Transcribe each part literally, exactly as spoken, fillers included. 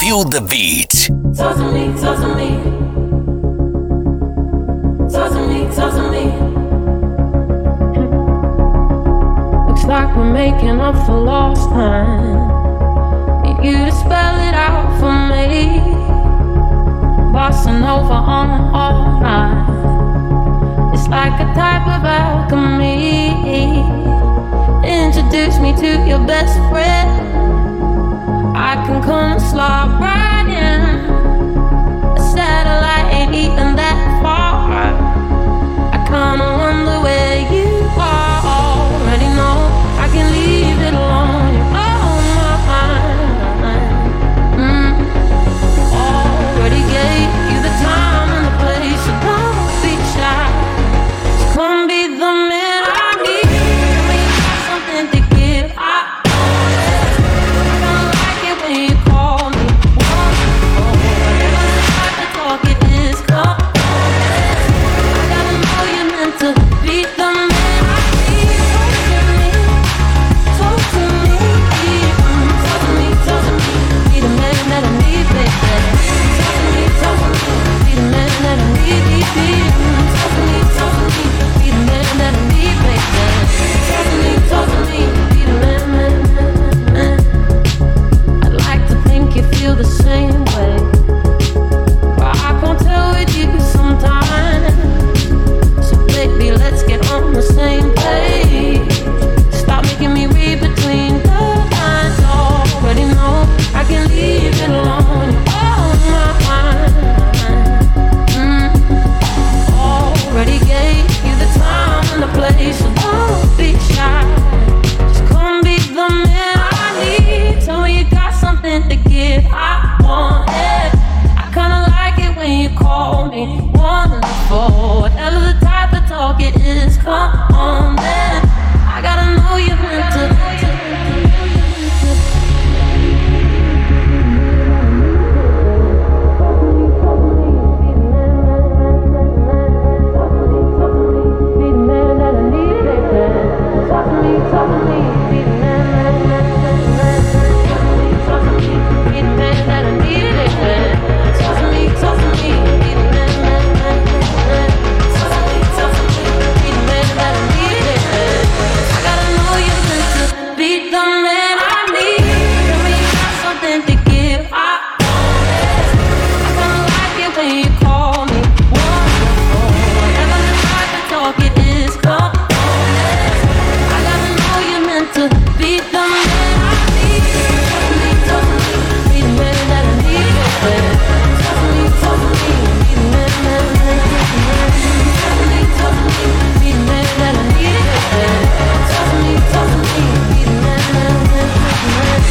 Feel the beat. Talk to me, talk to me. Talk to me, talk to me. Looks like we're making up for lost time. Need you to spell it out for me. Bossa Nova on all night. It's like a type of alchemy. Introduce me to your best friend. I can come and slide right in. A satellite ain't even that far. I kinda wonder where you are. Already know I can leave it alone. You're on my mind. Mm. Already gave you the time and the place, so don't be shy. Just come be the man I need. We got something to give. I you call me one, oh, whatever the type of talk it is, come on. I gotta know you're meant to be the man I need. Talk to me, talk to me, talk to me, be the man that I need, baby. Talk to me, talk to me, be the man that I need, baby. Talk to me, talk to me, be the man that I need, baby. Talk to me, talk to me, be the man, man, man, man. You feel the same way, but I can't tell with you sometimes. So baby, let's get on the same page. Stop making me read between the lines. Already know I can leave it alone. Oh my mind. Mm. Already gave you the time and the place, so don't be shy. Just come be the man I need. Tell me you got something to give. I want it. I kinda like it when you call me wonderful. Whatever the type of talk it is, come on then. I gotta know you're meant to. Be the man that I need, baby. Talk to me, talk to me. Be the man, man, man, man, man. Talk to me, talk to me. Be the man that I need, baby. Talk to me, talk to me. Be the man, man, man, man. Talk to me, talk to me. Be the man that I need, baby. I gotta know you're meant to be the man I need. Tell me you got something to give. I want it. I kinda like it when you call me wonderful. Whatever the type of talk it is, come on it. I gotta know you're meant to be the man I need. Talk to me, talk to me. Be the man that I need, baby. Talk to me, talk to me. Be the man, man, man, man. Talk to me, talk to me. Be the man that I need, baby. Talk to me, talk to me. Be the man, man, man, man.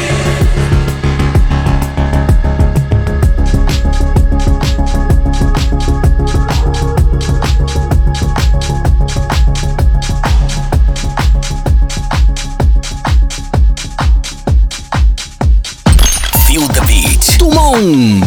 Feel the beat. Tout le monde.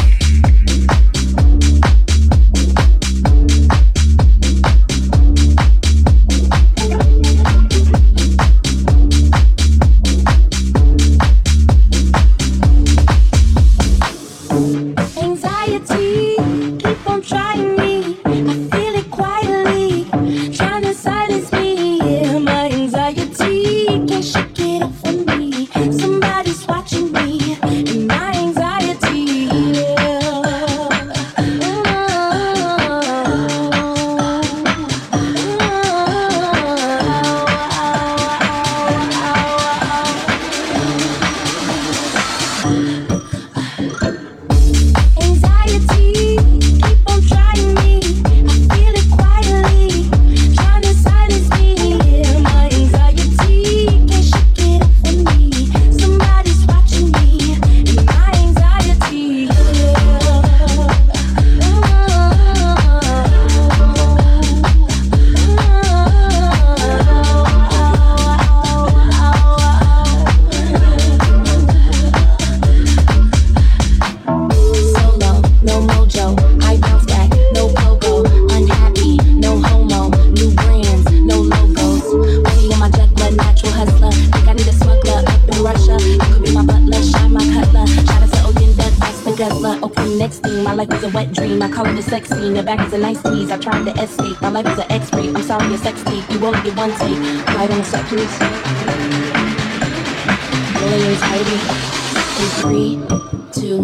Anxiety, keep on trying me. I feel it quietly, trying to silence me. Yeah, my anxiety can't shake it off from me. Somebody's watching me, and my anxiety together. Okay, next thing, my life is a wet dream. I call it a sex scene. The back is a nice tease. I tried to escape. My life is an X-ray. I'm sorry, a sex tape. You only get one take. Quiet on the set, please. Rolling anxiety. In three, two.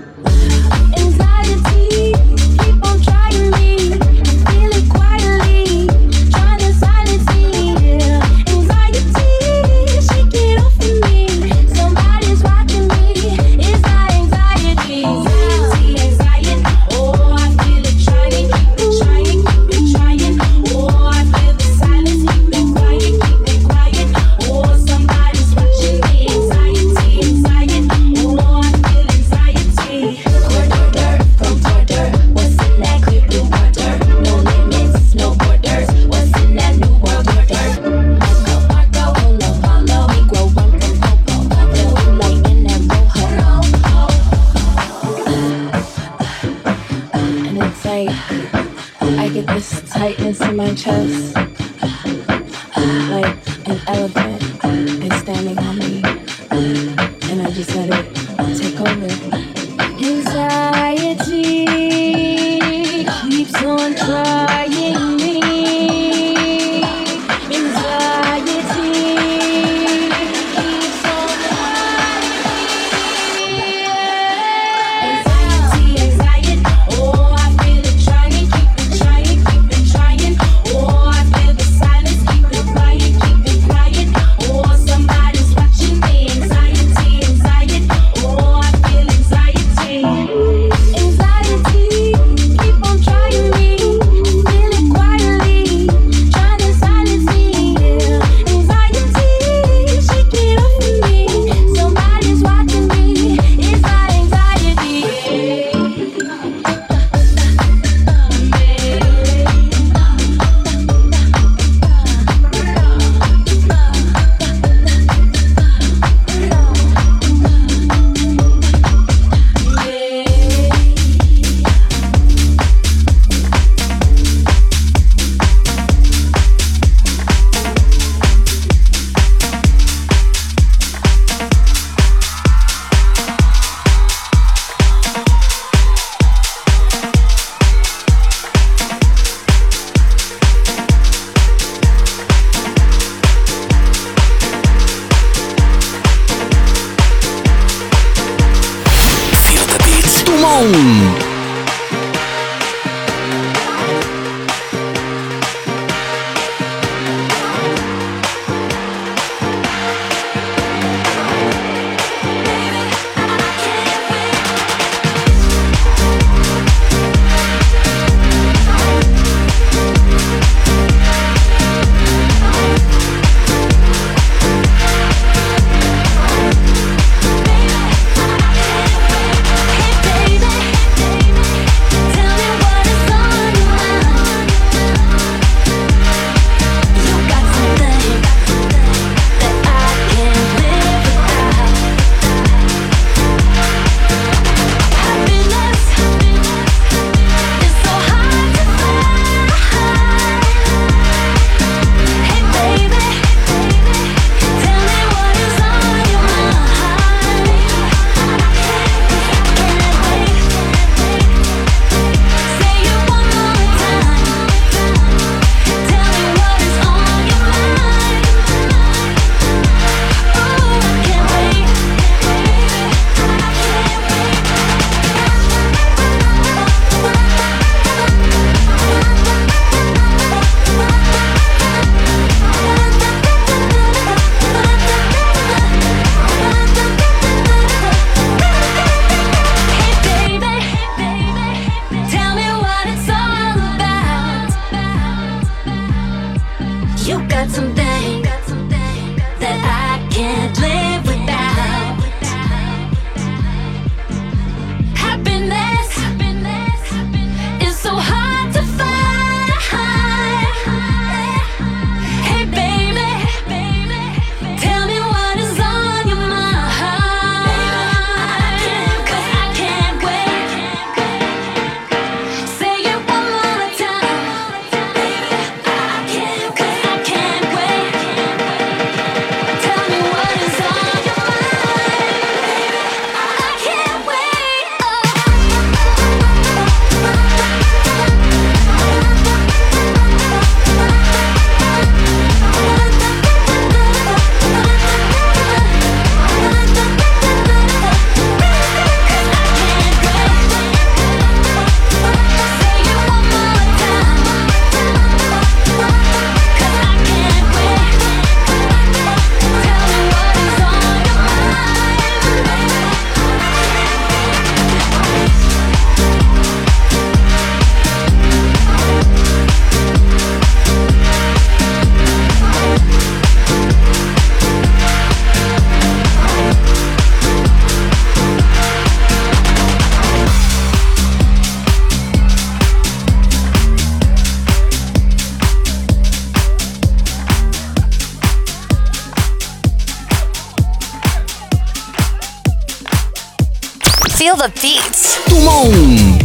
Anxiety, keep on trying me. I feel it quietly, trying to silence me. Yeah. Anxiety, shake it off of me. Somebody's watching me. It's my anxiety. Anxiety, anxiety. Oh, I feel it trying, keep it trying, keep it trying. Oh, I feel the silence, keep it quiet, keep it quiet. Oh, somebody's watching me. Anxiety, anxiety. Oh, I feel anxiety. Quarter from border, what's in that clear blue water? No limits, no borders. What's in that new world order? Marco, Marco, Polo, Polo. We grow one from Popo. Blue light in that rojo. And it's like I get this tightness in my chest, like an elephant is standing on me, and I just let it take over. Anxiety keeps on trying me. Anxiety keeps on trying me. Anxiety, anxiety. Oh, I feel it trying, keep it trying, keep it trying. Oh, I feel the silence, keep it quiet, keep it quiet. Oh, somebody's watching me. Anxiety, anxiety. Oh, I feel anxiety. Anxiety, keep on trying me. Feel it quietly, trying to silence me. Yeah. Anxiety, shake it off of me. Somebody's watching me. It's my anxiety. Feel the beat. Tout le monde. Hey baby, Feel the beats. Tout le monde.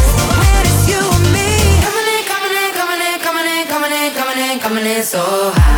So high.